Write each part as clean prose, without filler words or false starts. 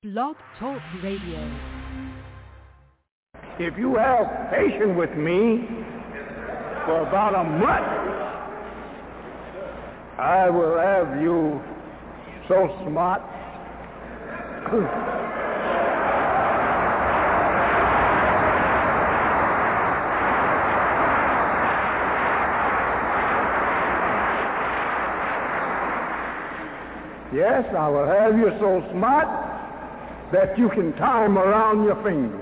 Blog Talk Radio. If you have patience with me for about a month, I will have you so smart. Yes, I will have you so smart that you can tie them around your fingers.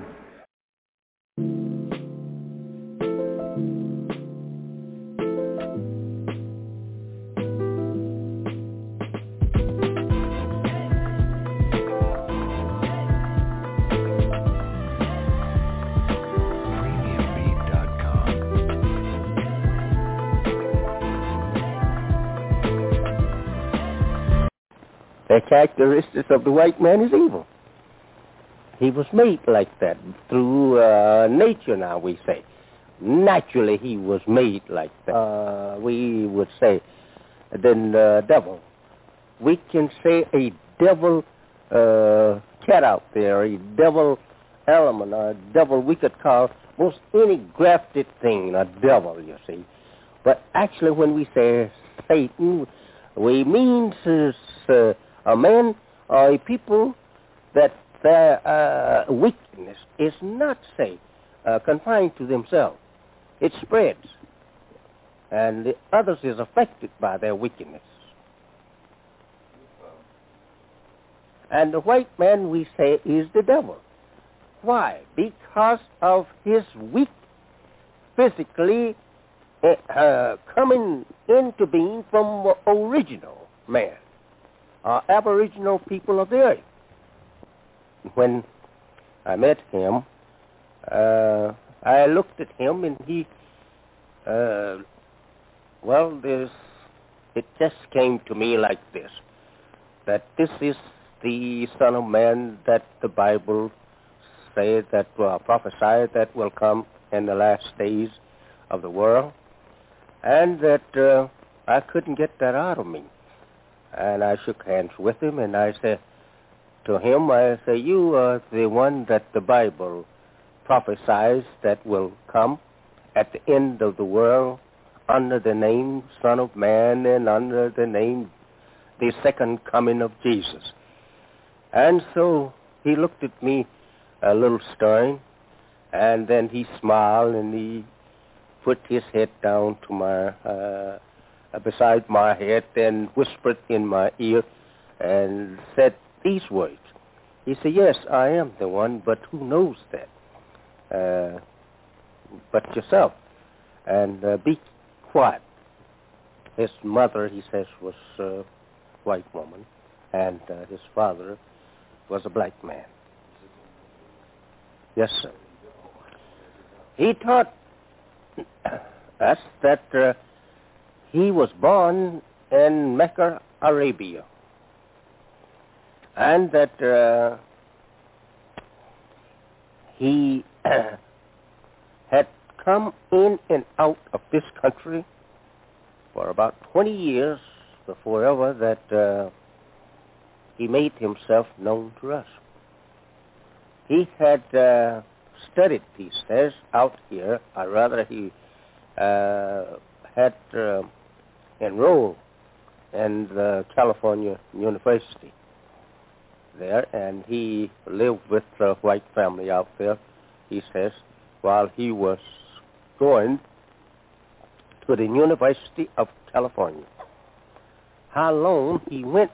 The characteristics of the white man is evil. He was made like that through nature, now we say. Naturally, he was made like that. We would say, then the devil. We can say a devil cat out there, a devil element, a devil we could call most any grafted thing a devil, you see. But actually, when we say Satan, we mean a man or a people that their wickedness is not, say, confined to themselves. It spreads, and the others is affected by their wickedness. And the white man, we say, is the devil. Why? Because of his weak, physically coming into being from the original man. Aboriginal people of the earth. When I met him, I looked at him and he, it just came to me like this, that this is the Son of Man that the Bible said, that prophesied that will come in the last days of the world, and that I couldn't get that out of me. And I shook hands with him, and I said to him, you are the one that the Bible prophesies that will come at the end of the world under the name Son of Man and under the name the second coming of Jesus. And so he looked at me a little stern, and then he smiled, and he put his head down to my beside my head and whispered in my ear and said these words. He said, yes, I am the one, but who knows that? But yourself. And be quiet. His mother, he says, was a white woman, and his father was a black man. Yes, sir. He taught us that he was born in Mecca, Arabia, and that he had come in and out of this country for about 20 years before ever that he made himself known to us. He had studied, he says, out here, or rather he had enrolled in the California University there, and he lived with a white family out there, he says, while he was going to the University of California. How long he went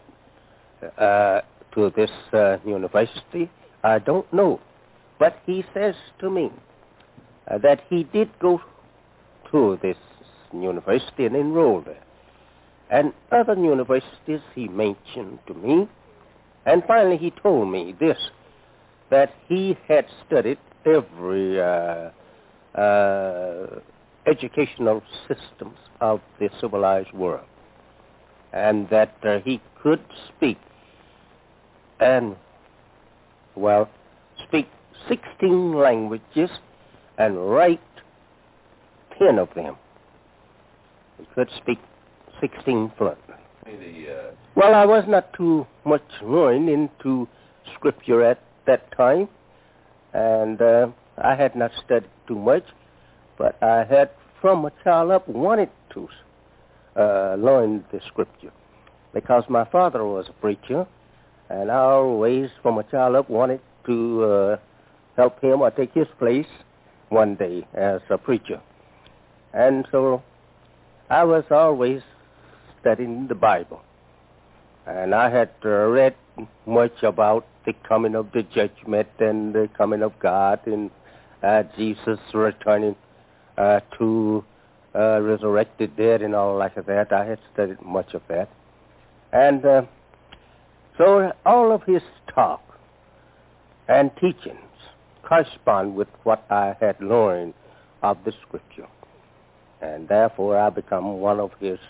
to this university, I don't know, but he says to me that he did go to this university and enrolled there. And other universities he mentioned to me. And finally he told me this, that he had studied every educational systems of the civilized world. And that he could speak and, speak 16 languages and write 10 of them. He could speak 16 fluently. Well, I was not too much learned into Scripture at that time, and I had not studied too much, but I had from a child up wanted to learn the Scripture because my father was a preacher, and I always from a child up wanted to help him or take his place one day as a preacher. And so I was always studying the Bible. And I had read much about the coming of the judgment and the coming of God and Jesus returning to resurrected dead and all like that. I had studied much of that. And so all of his talk and teachings correspond with what I had learned of the Scripture. And therefore I become one of his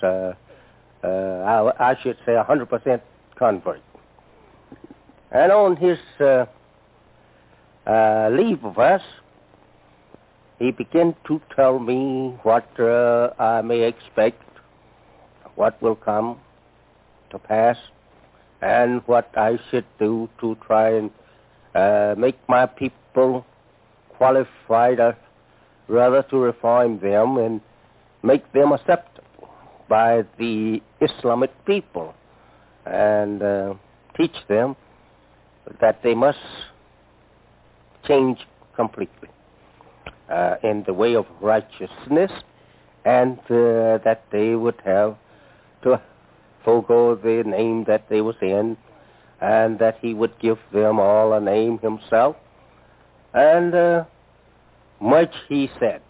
I should say 100% convert. And on his leave of us, he began to tell me what I may expect, what will come to pass, and what I should do to try and make my people qualified, rather to reform them and make them acceptable by the Islamic people, and teach them that they must change completely in the way of righteousness, and that they would have to forego the name that they was in, and that he would give them all a name himself. And much he said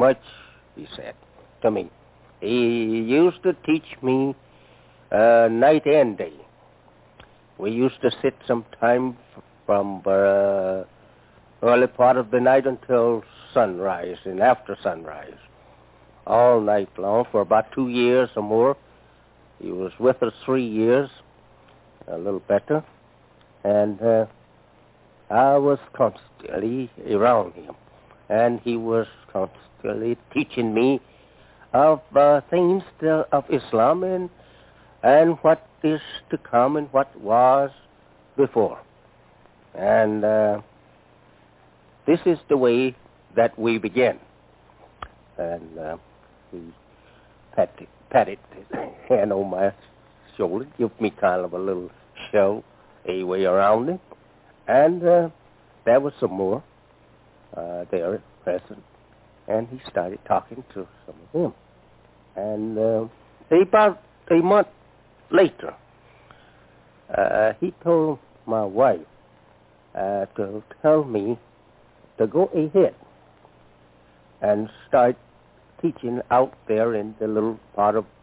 to me. He used to teach me night and day. We used to sit sometime from early part of the night until sunrise and after sunrise, all night long for about 2 years or more. He was with us 3 years, a little better, and I was constantly around him, and he was constantly teaching me of things of Islam and what is to come and what was before. And this is the way that we began. And he patted his hand on my shoulder, give me kind of a little shove way around him. And there was some more there present. And he started talking to some of them. And about a month later, he told my wife to tell me to go ahead and start teaching out there in the little part of,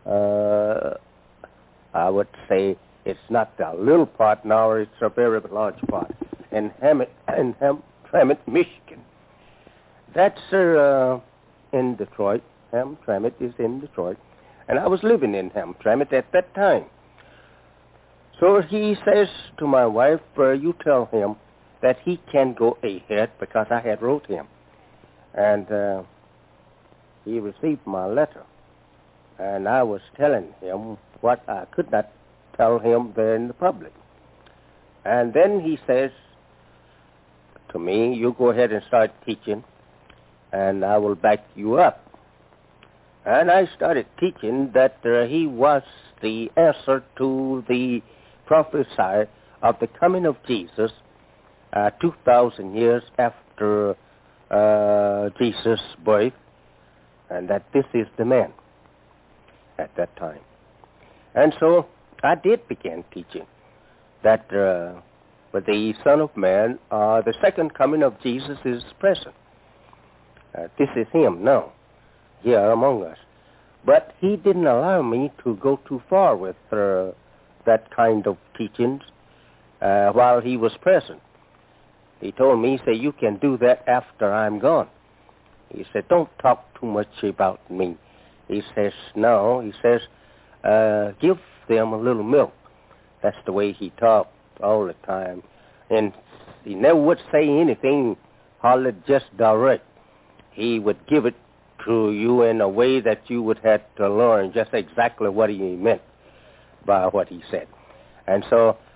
I would say it's not a little part now, it's a very large part, in Hamtramck, Michigan. That's in Detroit. Hamtramck is in Detroit. And I was living in Hamtramck at that time. So he says to my wife, you tell him that he can go ahead, because I had wrote him. And he received my letter. And I was telling him what I could not tell him there in the public. And then he says to me, you go ahead and start teaching, and I will back you up. And I started teaching that he was the answer to the prophecy of the coming of Jesus 2,000 years after Jesus' birth, and that this is the man at that time. And so I did begin teaching that with the Son of Man, the second coming of Jesus is present. This is him now, here among us. But he didn't allow me to go too far with that kind of teachings while he was present. He told me, he said, you can do that after I'm gone. He said, don't talk too much about me. He says, no. He says, give them a little milk. That's the way he talked all the time. And he never would say anything hardly just direct. He would give it to you in a way that you would have to learn just exactly what he meant by what he said. And so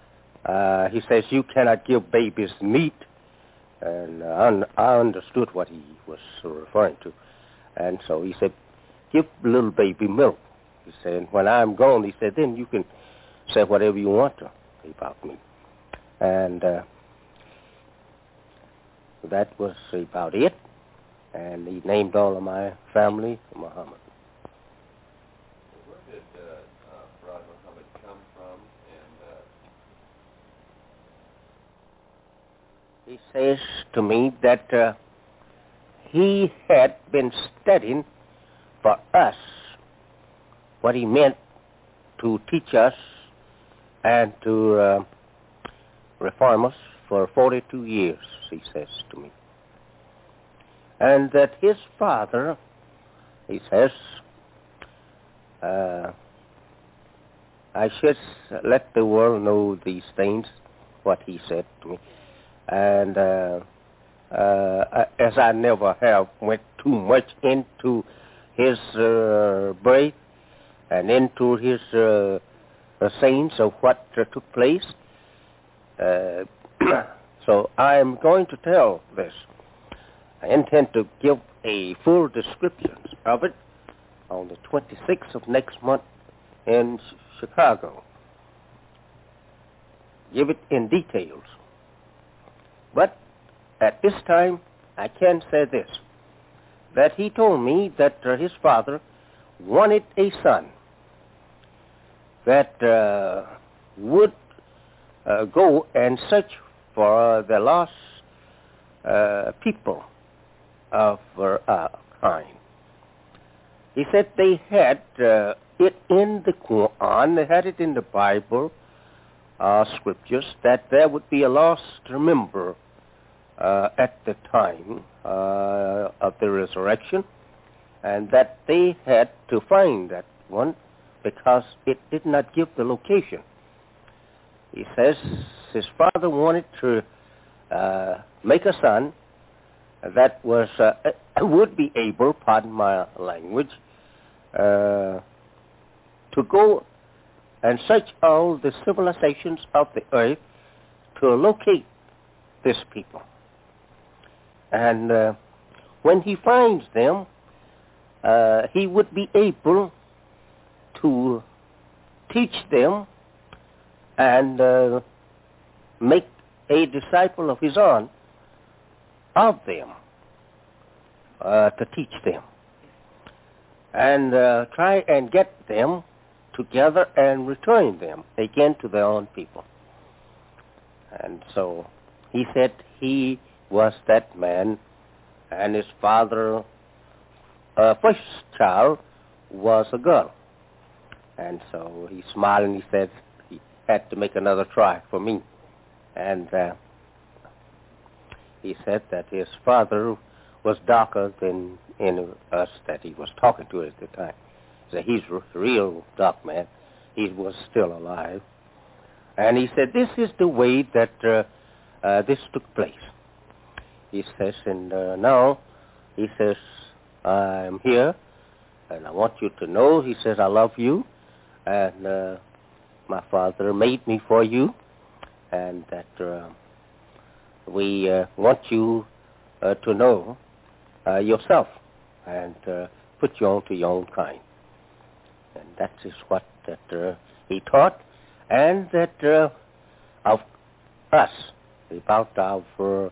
He says, you cannot give babies meat. And I understood what he was referring to. And so he said, give little baby milk. He said, when I'm gone, he said, then you can say whatever you want to about me. And that was about it. And he named all of my family Muhammad. Where did Brother Muhammad come from? And He says to me that he had been studying for us what he meant to teach us and to reform us for 42 years, he says to me. And that his father, he says, I should let the world know these things, what he said to me. And as I never have went too much into his birth and into his sayings of what took place, so I am going to tell this. I intend to give a full description of it on the 26th of next month in Chicago. Give it in details. But at this time, I can say this, that he told me that his father wanted a son that would go and search for the lost people of our kind. He said they had it in the Quran, they had it in the Bible, scriptures, that there would be a lost member at the time of the resurrection, and that they had to find that one because it did not give the location. He says his father wanted to make a son that was would be able, pardon my language, to go and search all the civilizations of the earth to locate this people. And when he finds them, he would be able to teach them and make a disciple of his own of them, to teach them, and try and get them together and return them again to their own people. And so he said he was that man, and his father, first child, was a girl. And so he smiled and he said he had to make another try for me. And he said that his father was darker than any of us that he was talking to at the time. He said he's a real dark man. He was still alive. And he said this is the way that this took place. He says, and now, he says, I'm here, and I want you to know, he says, I love you, and my father made me for you, and that we want you to know yourself and put you on to your own kind. And that is what that he taught, and that of us, about our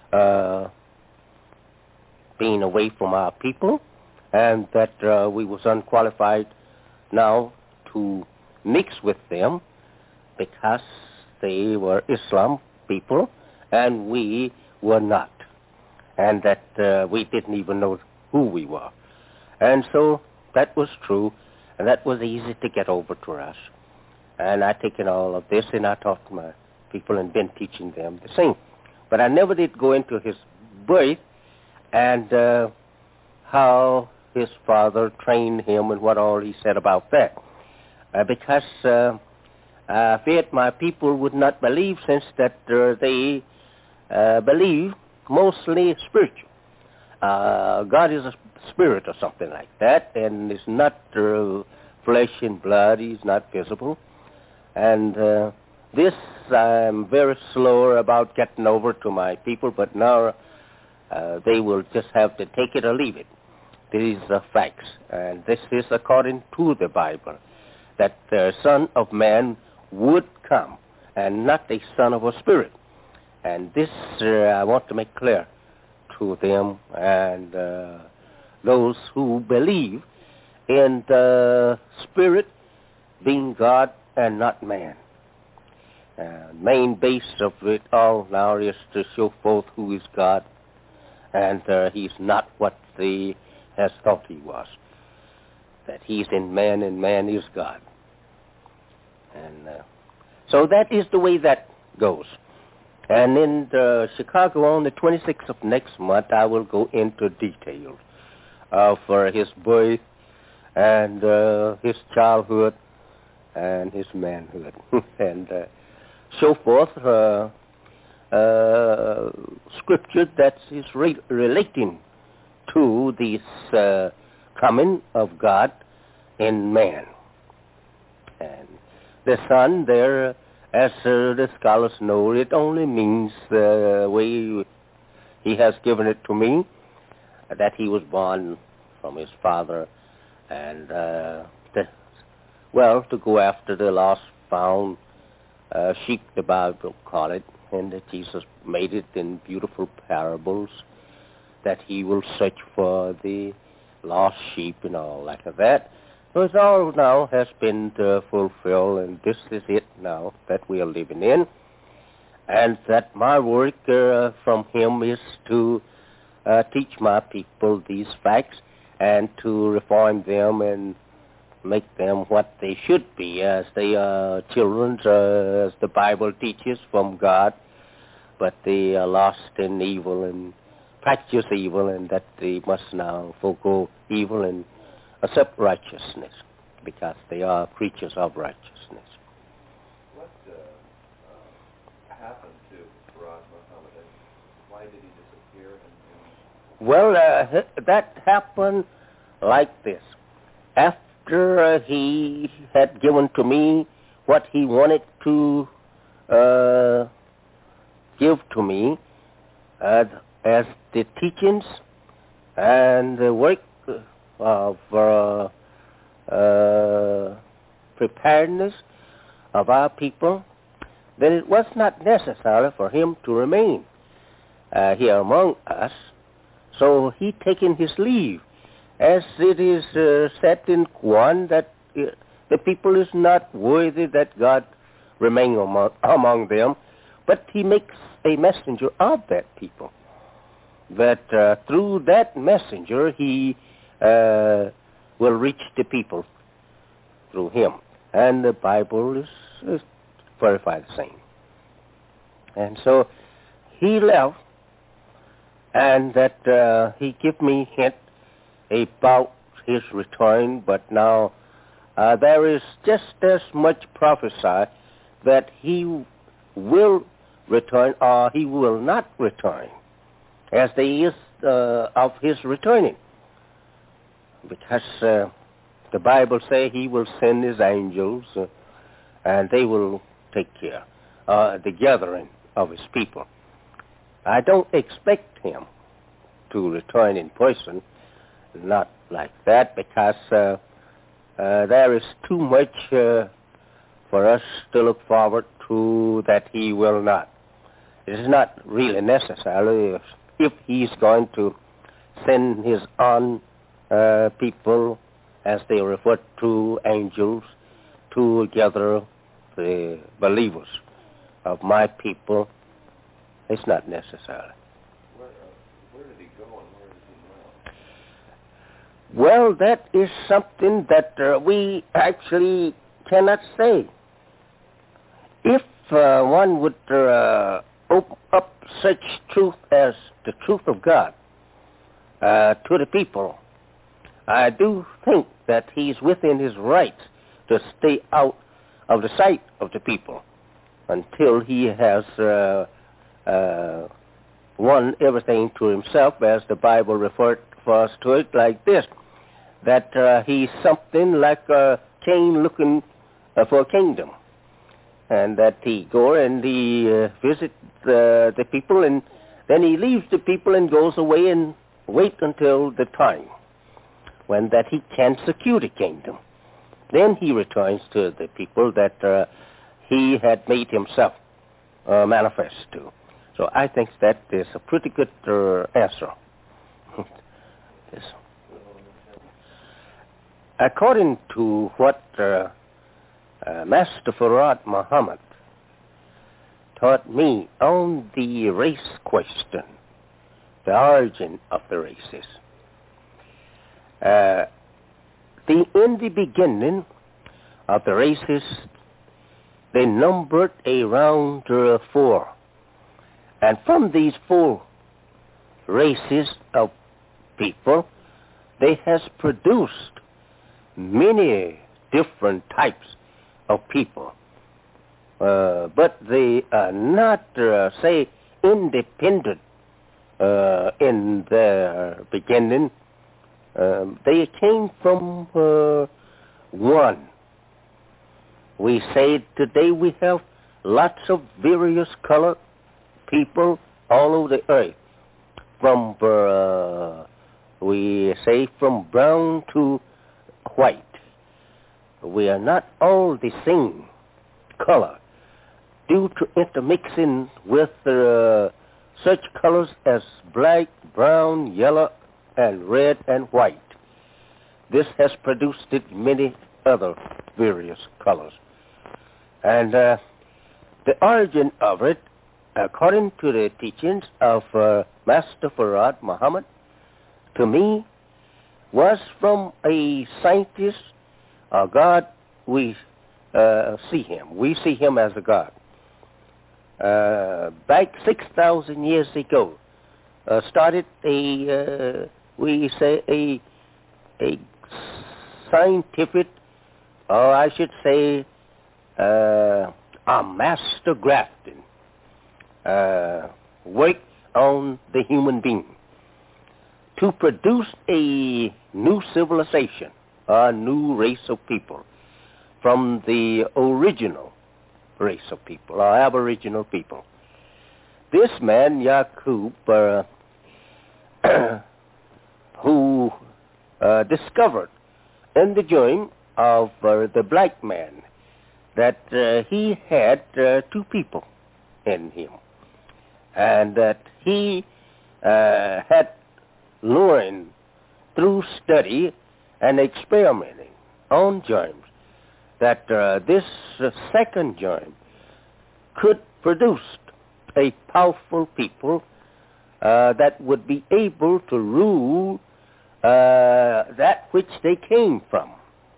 being away from our people, and that we was unqualified now to mix with them because they were Islam people and we were not, and that we didn't even know who we were. And so that was true, and that was easy to get over to us. And I taken all of this and I taught my people and been teaching them the same. But I never did go into his birth and how his father trained him and what all he said about that. Because I feared my people would not believe, since that they believe mostly spiritual. God is a spirit or something like that, and it's not flesh and blood. He's not visible. And This I'm very slow about getting over to my people, but now they will just have to take it or leave it. These are facts, and this is according to the Bible, that the Son of Man would come, and not a son of a spirit. And this I want to make clear to them and those who believe in the Spirit being God and not man. Main base of it all now is to show forth who is God, and he's not what they has thought he was, that he's in man and man is God. And so that is the way that goes. And in Chicago on the 26th of next month, I will go into details of his birth and his childhood and his manhood and so forth, scripture that is relating to this coming of God in man. And the Son there, as the scholars know, it only means the way he has given it to me, that he was born from his father, and to go after the lost found sheep, the Bible call it, and that Jesus made it in beautiful parables, that he will search for the lost sheep and all like that. So it all now has been fulfilled, and this is it now that we are living in, and that my work from him is to teach my people these facts and to reform them and make them what they should be, as they are children, as the Bible teaches, from God, but they are lost in evil and practice evil, and that they must now forego evil and accept righteousness, because they are creatures of righteousness. What happened to Faraj Muhammad, and why did he disappear? Well, that happened like this. After he had given to me what he wanted to give to me as the teachings and the work of preparedness of our people, then it was not necessary for him to remain here among us. So he taken his leave, as it is said in Quran that the people is not worthy that God remain among them, but he makes a messenger of that people, that through that messenger he will reach the people through him. And the Bible is verified the same. And so he left, and that he give me hint about his return, but now there is just as much prophesied that he will return or he will not return, as there is of his returning. Because the Bible say he will send his angels and they will take care the gathering of his people. I don't expect him to return in person, not like that, because there is too much for us to look forward to that he will not. It is not really necessary if he's going to send his own people, as they refer to angels, to gather the believers of my people. It's not necessary. Where did he go and where is he now? Well, that is something that we actually cannot say. If one would open up such truth as the truth of God to the people, I do think that he's within his rights to stay out of the sight of the people until he has won everything to himself, as the Bible refers to it like this, that he's something like a king looking for a kingdom. and that he go and he visit the people, and then he leaves the people and goes away and wait until the time when that he can secure the kingdom. Then he returns to the people that he had made himself manifest to. So I think that is a pretty good answer. Yes. According to what Master Farad Muhammad taught me on the race question, the origin of the races, in the beginning of the races, they numbered around 4. And from these 4 races of people, they has produced many different types of people. But they are not, say, independent in their beginning. They came from one. We say today we have lots of various colored people all over the earth. From, we say, from brown to white. We are not all the same color due to intermixing with such colors as black, brown, yellow, and red and white. This has produced many other various colors. And the origin of it, according to the teachings of Master Farad Muhammad, to me, was from a scientist, a God. We see him. We see him as a God. Back 6,000 years ago, started we say a scientific, or I should say, a master grafting work on the human being to produce a new civilization, a new race of people from the original race of people, or aboriginal people. This man, Yaqub, who discovered in the dream of the black man that he had 2 people in him, and that he had learned through study and experimenting on germs that this second germ could produce a powerful people that would be able to rule that which they came from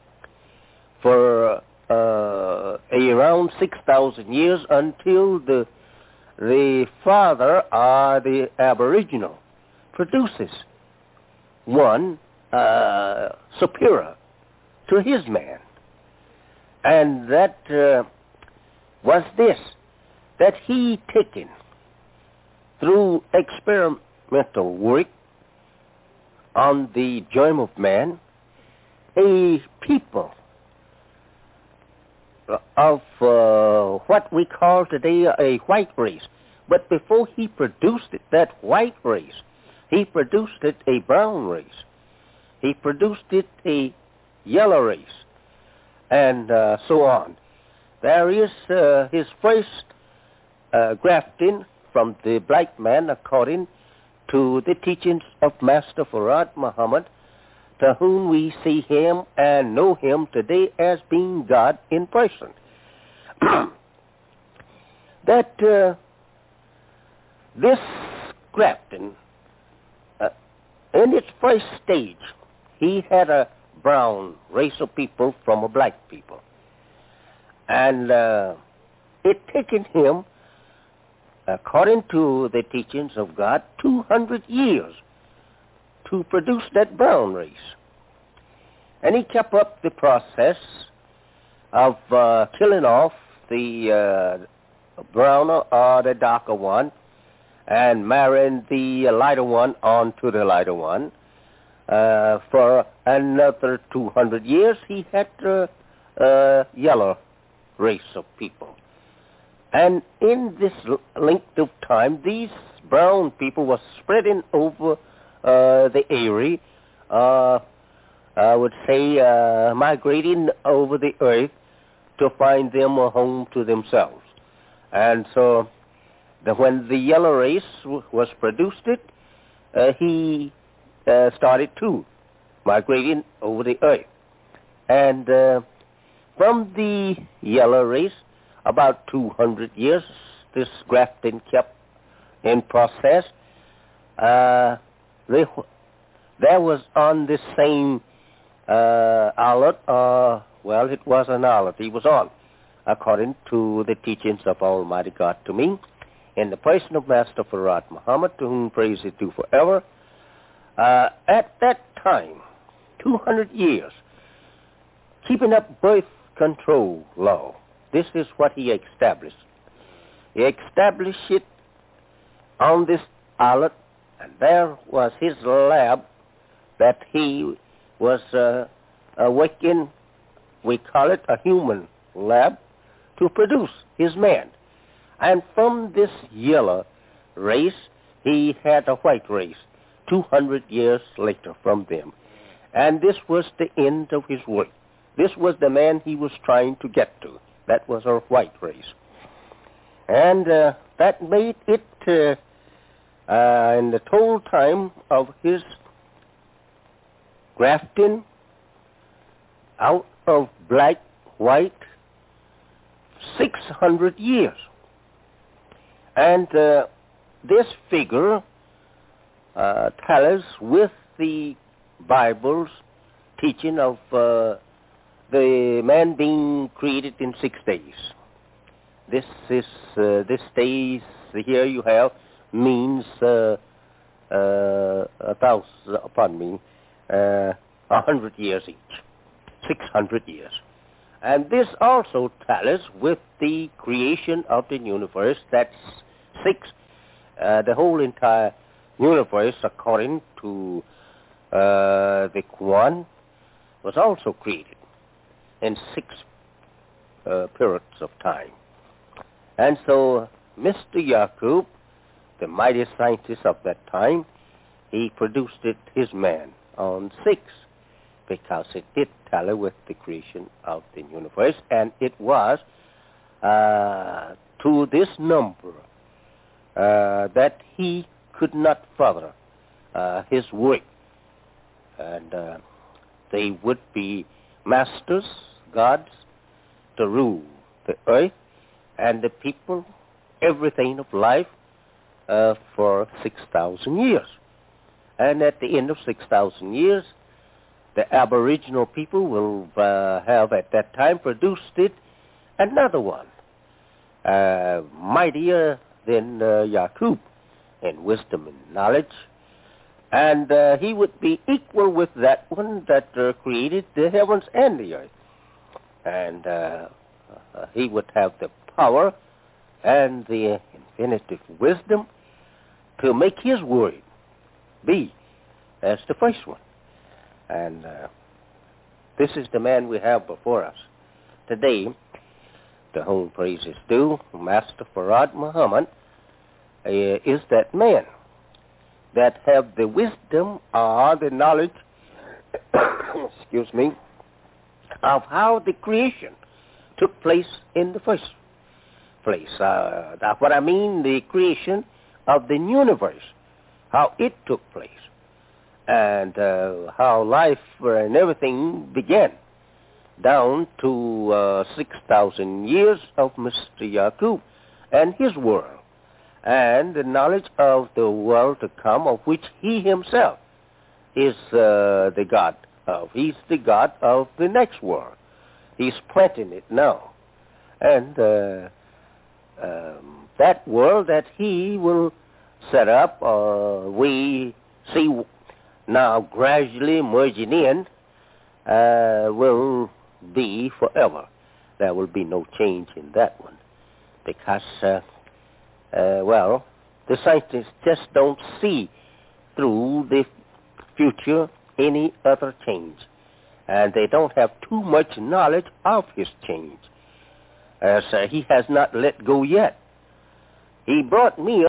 for around 6,000 years until the father or the aboriginal produces one superior to his man. And that was this, that he taken through experimental work on the germ of man, a people of what we call today a white race. But before he produced it, that white race, he produced it a brown race. He produced it a yellow race, and so on. There is his first grafting from the black man according to the teachings of Master Farad Muhammad, to whom we see him and know him today as being God in person. That this grafting, in its first stage, he had a brown race of people from a black people. And it taken him, according to the teachings of God, 200 years to produce that brown race. And he kept up the process of killing off the browner or the darker one and marrying the lighter one onto the lighter one. For another 200 years, he had a yellow race of people. And in this length of time, these brown people were spreading over the area, I would say migrating over the earth to find them a home to themselves. And so when the yellow race was produced, he started too, migrating over the earth. And from the yellow race, about 200 years, this grafting kept in process. There was on this same islet, well, it was an islet he was on, according to the teachings of Almighty God to me, in the person of Master Farad Muhammad, to whom praise is due forever. At that time, 200 years, keeping up birth control law, this is what he established. He established it on this islet, and there was his lab that he was working, we call it a human lab, to produce his man. And from this yellow race, he had a white race 200 years later from them. And this was the end of his work. This was the man he was trying to get to. That was our white race. And that made it, in the total time of his grafting out of black, white, 600 years. And this figure tallies with the Bible's teaching of the man being created in 6 days. This days here you have means 100 years each, 600 years. And this also tallies with the creation of the universe. That's 6. The whole entire universe, according to the Quran, was also created in 6 periods of time. And so Mr. Yaqub, the mighty scientist of that time, he produced his man on 6, because it did tally with the creation of the universe, and it was to this number that he could not further his work. And they would be masters, gods, to rule the earth and the people, everything of life, for 6,000 years. And at the end of 6,000 years, the Aboriginal people will have at that time produced another one, mightier than Yaqub in wisdom and knowledge. And he would be equal with that one that created the heavens and the earth. And he would have the power and the infinitive wisdom to make his word be as the first one. And this is the man we have before us today, to whom praise is due. Master Farad Muhammad is that man that have the wisdom or the knowledge, excuse me, of how the creation took place in the first place. What I mean, the creation of the universe, how it took place, and how life and everything began, down to 6,000 years of Mr. Yaqub and his world, and the knowledge of the world to come, of which he himself is the God of. He's the God of the next world. He's planting it now. And that world that he will set up, we see now gradually merging in, will be forever. There will be no change in that one, because well, the scientists just don't see through the future any other change, and they don't have too much knowledge of his change. as he has not let go yet. He brought me